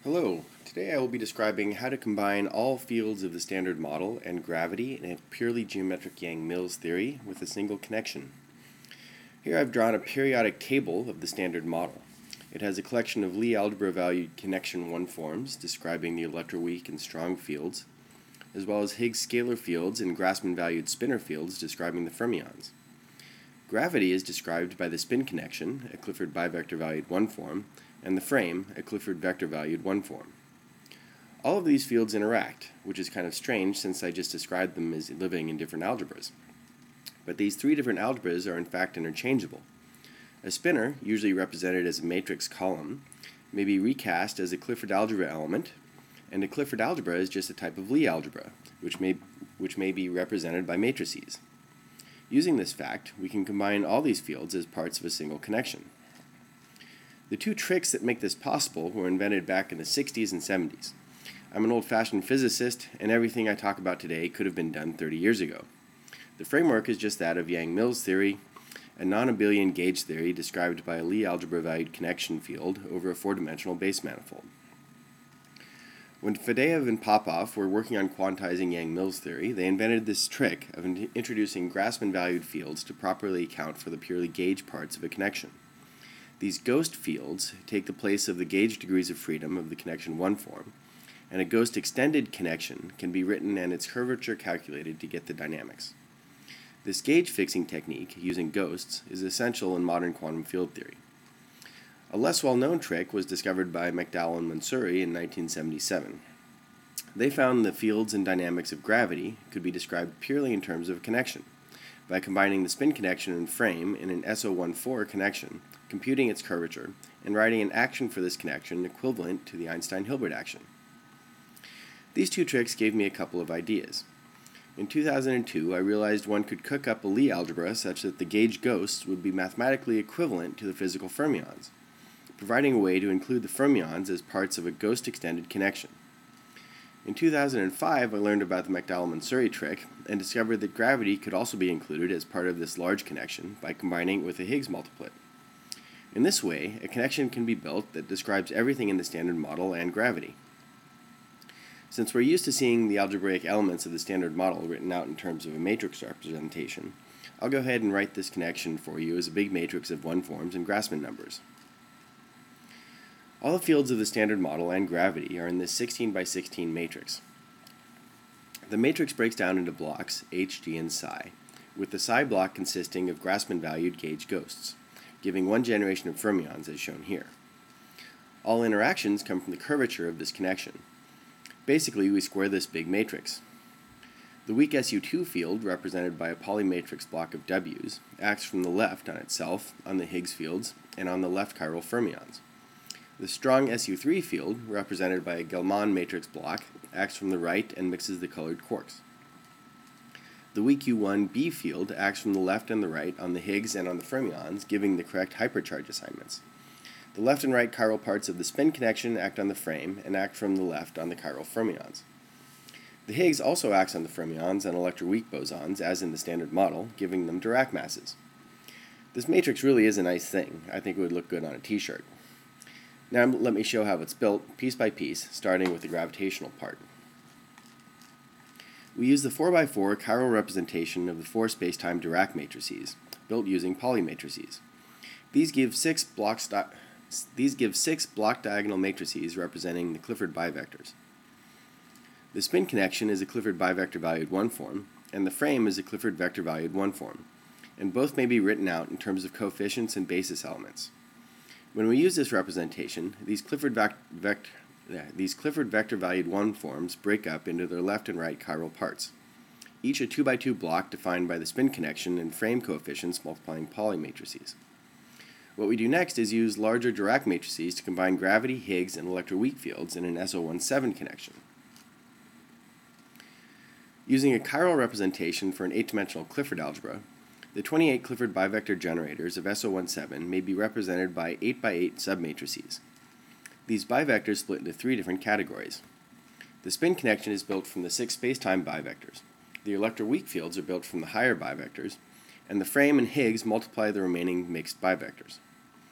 Hello, today I will be describing how to combine all fields of the Standard Model and gravity in a purely geometric Yang-Mills theory with a single connection. Here I've drawn a periodic table of the Standard Model. It has a collection of Lie algebra valued connection 1 forms describing the electroweak and strong fields, as well as Higgs scalar fields and Grassmann valued spinor fields describing the fermions. Gravity is described by the spin connection, a Clifford bivector valued 1 form, and the frame, a Clifford vector-valued 1 form. All of these fields interact, which is kind of strange since I just described them as living in different algebras. But these three different algebras are in fact interchangeable. A spinor, usually represented as a matrix column, may be recast as a Clifford algebra element, and a Clifford algebra is just a type of Lie algebra, which may be represented by matrices. Using this fact, we can combine all these fields as parts of a single connection. The two tricks that make this possible were invented back in the 60s and 70s. I'm an old-fashioned physicist, and everything I talk about today could have been done 30 years ago. The framework is just that of Yang-Mills theory, a non-abelian gauge theory described by a Lie algebra-valued connection field over a four-dimensional base manifold. When Fadeev and Popov were working on quantizing Yang-Mills theory, they invented this trick of introducing Grassmann-valued fields to properly account for the purely gauge parts of a connection. These ghost fields take the place of the gauge degrees of freedom of the connection 1 form, and a ghost extended connection can be written and its curvature calculated to get the dynamics. This gauge fixing technique, using ghosts, is essential in modern quantum field theory. A less well-known trick was discovered by McDowell and Mansouri in 1977. They found the fields and dynamics of gravity could be described purely in terms of a connection, by combining the spin connection and frame in an SO14 connection, computing its curvature, and writing an action for this connection equivalent to the Einstein-Hilbert action. These two tricks gave me a couple of ideas. In 2002, I realized one could cook up a Lie algebra such that the gauge ghosts would be mathematically equivalent to the physical fermions, providing a way to include the fermions as parts of a ghost-extended connection. In 2005, I learned about the McDowell-Mansouri trick and discovered that gravity could also be included as part of this large connection by combining it with a Higgs multiplet. In this way, a connection can be built that describes everything in the Standard Model and gravity. Since we're used to seeing the algebraic elements of the Standard Model written out in terms of a matrix representation, I'll go ahead and write this connection for you as a big matrix of 1 forms and Grassmann numbers. All the fields of the Standard Model and gravity are in this 16 by 16 matrix. The matrix breaks down into blocks, H, G, and psi, with the psi block consisting of Grassmann-valued gauge ghosts, giving one generation of fermions as shown here. All interactions come from the curvature of this connection. Basically, we square this big matrix. The weak SU2 field, represented by a Pauli matrix block of W's, acts from the left on itself, on the Higgs fields, and on the left chiral fermions. The strong SU3 field, represented by a Gell-Mann matrix block, acts from the right and mixes the colored quarks. The weak U1b field acts from the left and the right on the Higgs and on the fermions, giving the correct hypercharge assignments. The left and right chiral parts of the spin connection act on the frame and act from the left on the chiral fermions. The Higgs also acts on the fermions and electroweak bosons, as in the Standard Model, giving them Dirac masses. This matrix really is a nice thing. I think it would look good on a t-shirt. Now let me show how it's built, piece by piece, starting with the gravitational part. We use the 4x4 chiral representation of the 4 spacetime Dirac matrices, built using Pauli matrices. These give six block diagonal matrices representing the Clifford bivectors. The spin connection is a Clifford bivector-valued 1 form, and the frame is a Clifford vector-valued 1 form, and both may be written out in terms of coefficients and basis elements. When we use this representation, these Clifford vector-valued 1 forms break up into their left and right chiral parts, each a 2x2 block defined by the spin connection and frame coefficients multiplying Pauli matrices. What we do next is use larger Dirac matrices to combine gravity, Higgs, and electroweak fields in an SO17 connection. Using a chiral representation for an 8-dimensional Clifford algebra, the 28 Clifford bivector generators of SO17 may be represented by 8x8 submatrices. These bivectors split into 3 different categories. The spin connection is built from the 6 spacetime bivectors. The electroweak fields are built from the higher bivectors, and the frame and Higgs multiply the remaining mixed bivectors.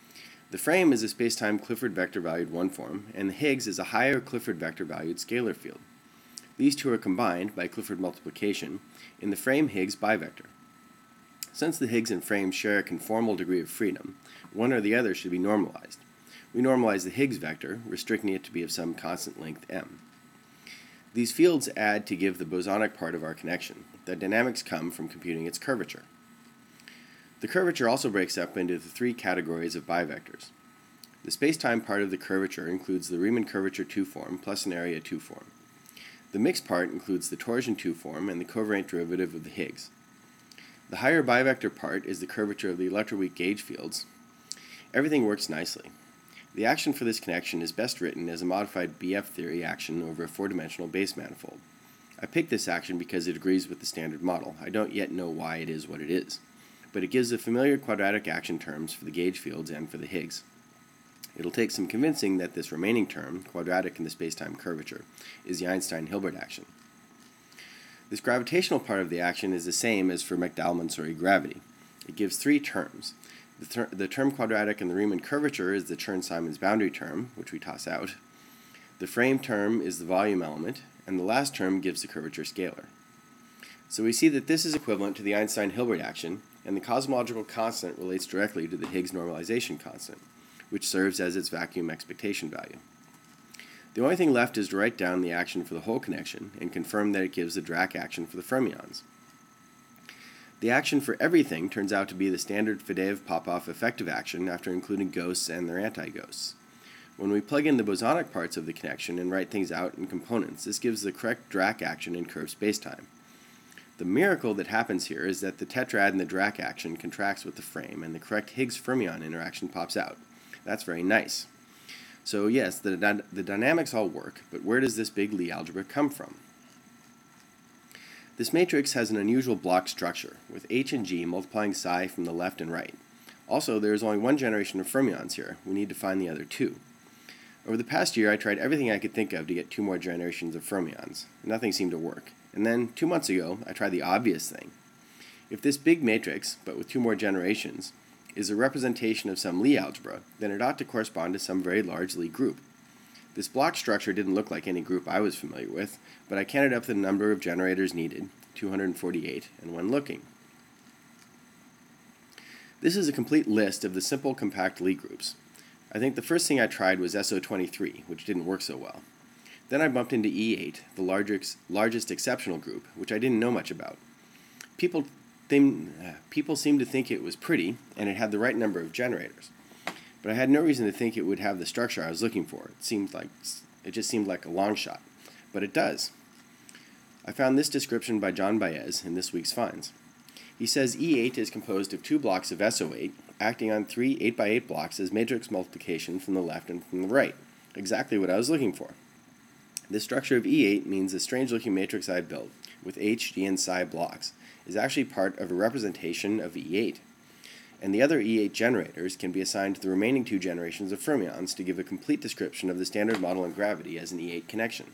The frame is a spacetime Clifford vector-valued one-form, and the Higgs is a higher Clifford vector-valued scalar field. These two are combined by Clifford multiplication in the frame-Higgs bivector. Since the Higgs and frame share a conformal degree of freedom, one or the other should be normalized. We normalize the Higgs vector, restricting it to be of some constant length m. These fields add to give the bosonic part of our connection. The dynamics come from computing its curvature. The curvature also breaks up into the three categories of bivectors. The spacetime part of the curvature includes the Riemann curvature 2 form plus an area 2 form. The mixed part includes the torsion 2 form and the covariant derivative of the Higgs. The higher bivector part is the curvature of the electroweak gauge fields. Everything works nicely. The action for this connection is best written as a modified BF theory action over a four-dimensional base manifold. I picked this action because it agrees with the standard model. I don't yet know why it is what it is, but it gives the familiar quadratic action terms for the gauge fields and for the Higgs. It'll take some convincing that this remaining term, quadratic in the spacetime curvature, is the Einstein-Hilbert action. This gravitational part of the action is the same as for McDowell-Mansouri gravity. It gives three terms. The term quadratic in the Riemann curvature is the Chern-Simons boundary term, which we toss out. The frame term is the volume element, and the last term gives the curvature scalar. So we see that this is equivalent to the Einstein-Hilbert action, and the cosmological constant relates directly to the Higgs normalization constant, which serves as its vacuum expectation value. The only thing left is to write down the action for the whole connection and confirm that it gives the Dirac action for the fermions. The action for everything turns out to be the standard Fadeev-Popov effective action after including ghosts and their anti-ghosts. When we plug in the bosonic parts of the connection and write things out in components, this gives the correct Dirac action in curved spacetime. The miracle that happens here is that the tetrad in the Dirac action contracts with the frame and the correct Higgs-fermion interaction pops out. That's very nice. So yes, the dynamics all work, but where does this big Lie algebra come from? This matrix has an unusual block structure, with H and G multiplying psi from the left and right. Also, there is only one generation of fermions here. We need to find the other two. Over the past year, I tried everything I could think of to get two more generations of fermions. Nothing seemed to work. And then, 2 months ago, I tried the obvious thing. If this big matrix, but with two more generations, is a representation of some Lie algebra, then it ought to correspond to some very large Lie group. This block structure didn't look like any group I was familiar with, but I counted up the number of generators needed, 248, and when looking. This is a complete list of the simple compact Lie groups. I think the first thing I tried was SO23, which didn't work so well. Then I bumped into E8, the largest exceptional group, which I didn't know much about. People seemed to think it was pretty, and it had the right number of generators. But I had no reason to think it would have the structure I was looking for. It just seemed like a long shot. But it does. I found this description by John Baez in this week's finds. He says E8 is composed of two blocks of SO8, acting on three 8x8 blocks as matrix multiplication from the left and from the right. Exactly what I was looking for. This structure of E8 means the strange-looking matrix I built, with H, D, and psi blocks, is actually part of a representation of E8. And the other E8 generators can be assigned to the remaining two generations of fermions to give a complete description of the standard model in gravity as an E8 connection.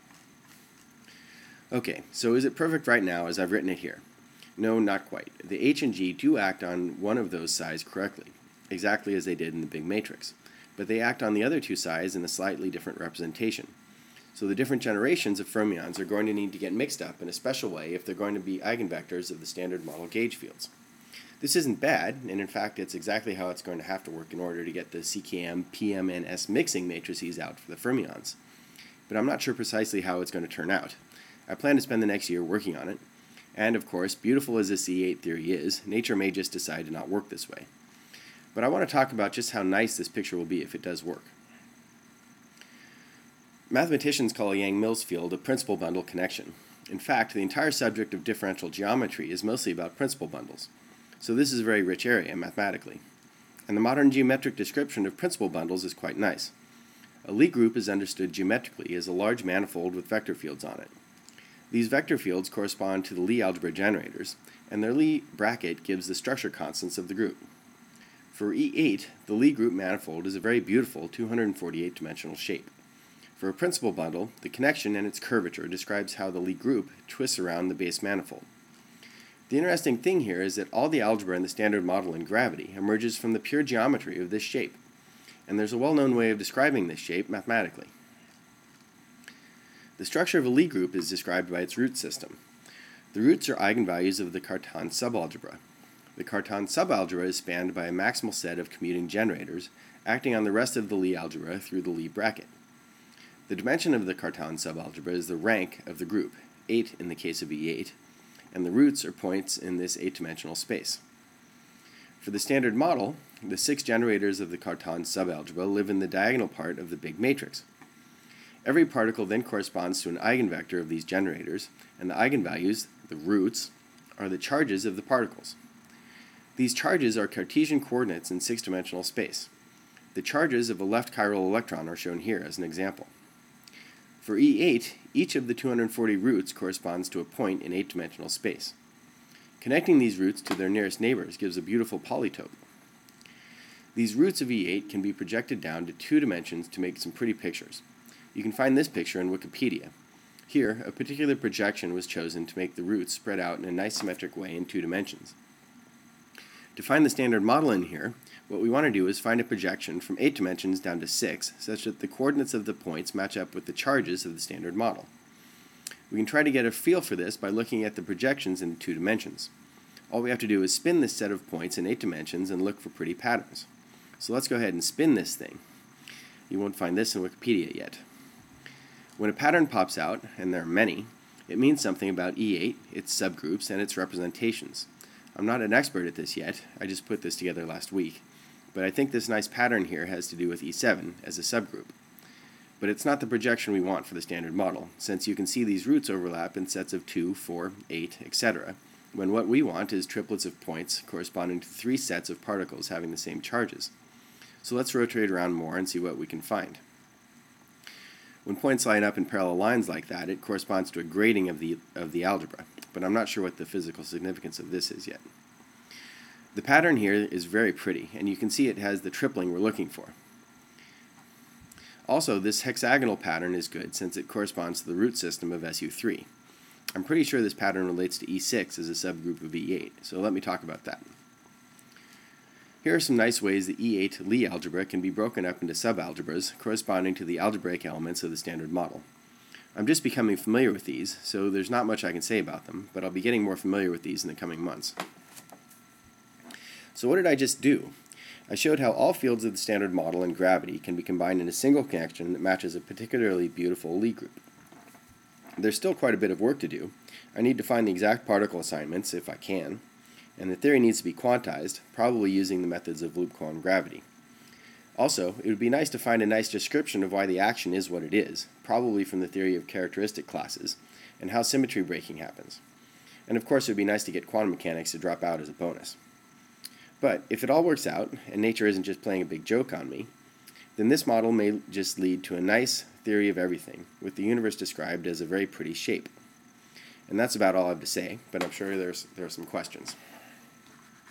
Okay, so is it perfect right now as I've written it here? No, not quite. The H and G do act on one of those psis correctly, exactly as they did in the big matrix, but they act on the other two psis in a slightly different representation. So the different generations of fermions are going to need to get mixed up in a special way if they're going to be eigenvectors of the standard model gauge fields. This isn't bad, and in fact it's exactly how it's going to have to work in order to get the CKM, PM, and S mixing matrices out for the fermions. But I'm not sure precisely how it's going to turn out. I plan to spend the next year working on it, and of course, beautiful as this E8 theory is, nature may just decide to not work this way. But I want to talk about just how nice this picture will be if it does work. Mathematicians call a Yang-Mills field a principal bundle connection. In fact, the entire subject of differential geometry is mostly about principal bundles. So this is a very rich area mathematically. And the modern geometric description of principal bundles is quite nice. A Lie group is understood geometrically as a large manifold with vector fields on it. These vector fields correspond to the Lie algebra generators, and their Lie bracket gives the structure constants of the group. For E8, the Lie group manifold is a very beautiful 248-dimensional shape. For a principal bundle, the connection and its curvature describes how the Lie group twists around the base manifold. The interesting thing here is that all the algebra in the standard model in gravity emerges from the pure geometry of this shape. and there's a well-known way of describing this shape mathematically. The structure of a Lie group is described by its root system. The roots are eigenvalues of the Cartan subalgebra. The Cartan subalgebra is spanned by a maximal set of commuting generators acting on the rest of the Lie algebra through the Lie bracket. The dimension of the Cartan subalgebra is the rank of the group, 8 in the case of E8, and the roots are points in this 8-dimensional space. For the standard model, the 6 generators of the Cartan subalgebra live in the diagonal part of the big matrix. Every particle then corresponds to an eigenvector of these generators, and the eigenvalues, the roots, are the charges of the particles. These charges are Cartesian coordinates in 6-dimensional space. The charges of a left chiral electron are shown here as an example. For E8, each of the 240 roots corresponds to a point in 8-dimensional space. Connecting these roots to their nearest neighbors gives a beautiful polytope. These roots of E8 can be projected down to 2 dimensions to make some pretty pictures. You can find this picture in Wikipedia. Here, a particular projection was chosen to make the roots spread out in a nice symmetric way in 2 dimensions. To find the standard model in here, what we want to do is find a projection from 8 dimensions down to 6, such that the coordinates of the points match up with the charges of the standard model. We can try to get a feel for this by looking at the projections in 2 dimensions. All we have to do is spin this set of points in 8 dimensions and look for pretty patterns. So let's go ahead and spin this thing. You won't find this in Wikipedia yet. When a pattern pops out, and there are many, it means something about E8, its subgroups, and its representations. I'm not an expert at this yet, I just put this together last week, but I think this nice pattern here has to do with E7 as a subgroup. But it's not the projection we want for the standard model, since you can see these roots overlap in sets of 2, 4, 8, etc., when what we want is triplets of points corresponding to 3 sets of particles having the same charges. So let's rotate around more and see what we can find. When points line up in parallel lines like that, it corresponds to a grading of the algebra, but I'm not sure what the physical significance of this is yet. The pattern here is very pretty, and you can see it has the tripling we're looking for. Also, this hexagonal pattern is good since it corresponds to the root system of SU3. I'm pretty sure this pattern relates to E6 as a subgroup of E8, so let me talk about that. Here are some nice ways the E8 Lie algebra can be broken up into subalgebras corresponding to the algebraic elements of the standard model. I'm just becoming familiar with these, so there's not much I can say about them, but I'll be getting more familiar with these in the coming months. So what did I just do? I showed how all fields of the standard model and gravity can be combined in a single connection that matches a particularly beautiful Lie group. There's still quite a bit of work to do. I need to find the exact particle assignments, if I can, and the theory needs to be quantized, probably using the methods of loop quantum gravity. Also, it would be nice to find a nice description of why the action is what it is, probably from the theory of characteristic classes, and how symmetry breaking happens. And of course, it would be nice to get quantum mechanics to drop out as a bonus. But if it all works out, and nature isn't just playing a big joke on me, then this model may just lead to a nice theory of everything, with the universe described as a very pretty shape. And that's about all I have to say, but I'm sure there are some questions.